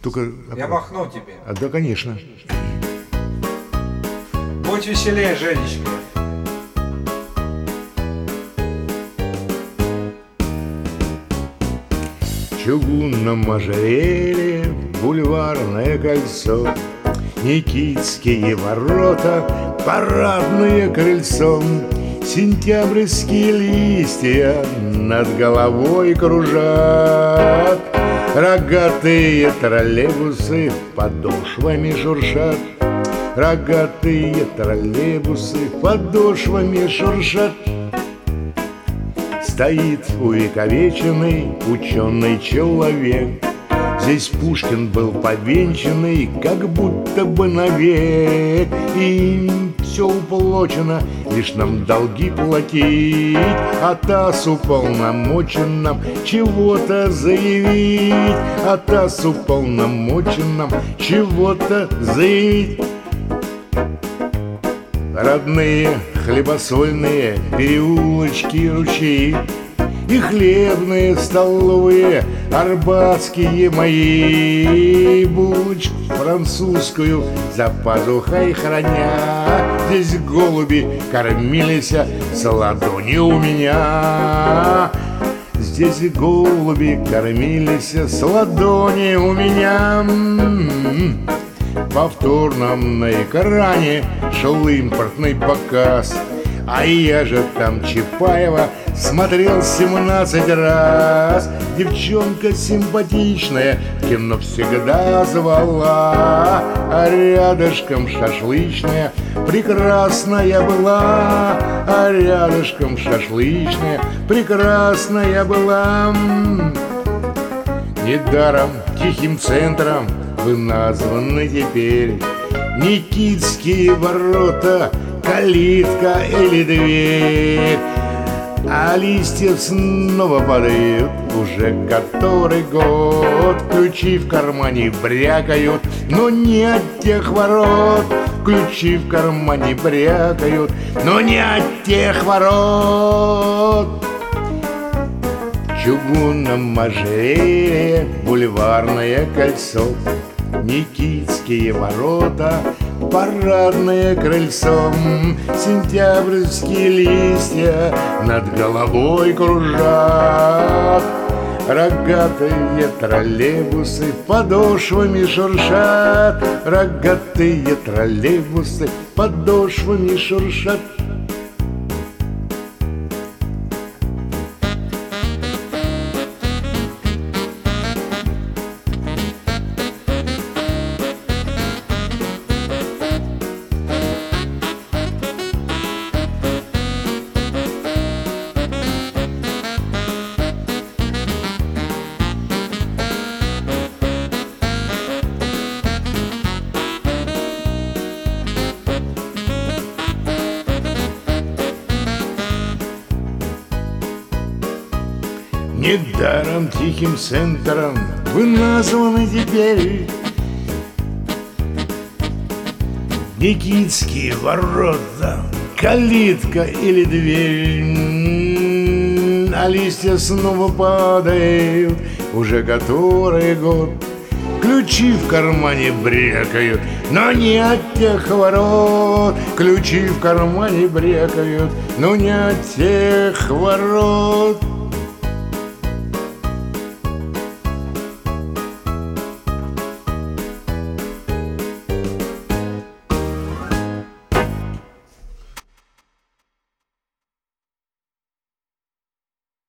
Только... Я махну тебе. Да, конечно. Будь веселее, Женечка. В чугунном ожерелье бульварное кольцо, Никитские ворота, парадное крыльцо, сентябрьские листья над головой кружат, рогатые троллейбусы подошвами шуршат, рогатые троллейбусы подошвами шуршат. Стоит увековеченный ученый человек. Здесь Пушкин был повенчанный, как будто бы навек. И все уплочено, лишь нам долги платить, а ТАСС уполномочен нам чего-то заявить, а ТАСС уполномочен нам чего-то заявить. Родные хлебосольные переулочки и ручьи, и хлебные столовые арбатские мои, булочку французскую за пазухой храня. Здесь голуби кормились с ладони у меня. Здесь голуби кормились с ладони у меня. Повторном на экране шел импортный показ, а я же там Чапаева смотрел 17 раз. Девчонка симпатичная в кино всегда звала, а рядышком шашлычная прекрасная была, а рядышком шашлычная прекрасная была. Недаром тихим центром вы названы теперь Никитские ворота, калитка или дверь. А листья снова падают уже который год. Ключи в кармане брякают, но не от тех ворот. Ключи в кармане брякают, но не от тех ворот. В чугунном ожерелье бульварное кольцо, Никитские ворота, парадное крыльцо, сентябрьские листья над головой кружат, рогатые троллейбусы подошвами шуршат, рогатые троллейбусы подошвами шуршат. Недаром тихим центром вы названы теперь Никитские ворота, калитка или дверь. А листья снова падают уже который год. Ключи в кармане брякают, но не от тех ворот. Ключи в кармане брякают, но не от тех ворот.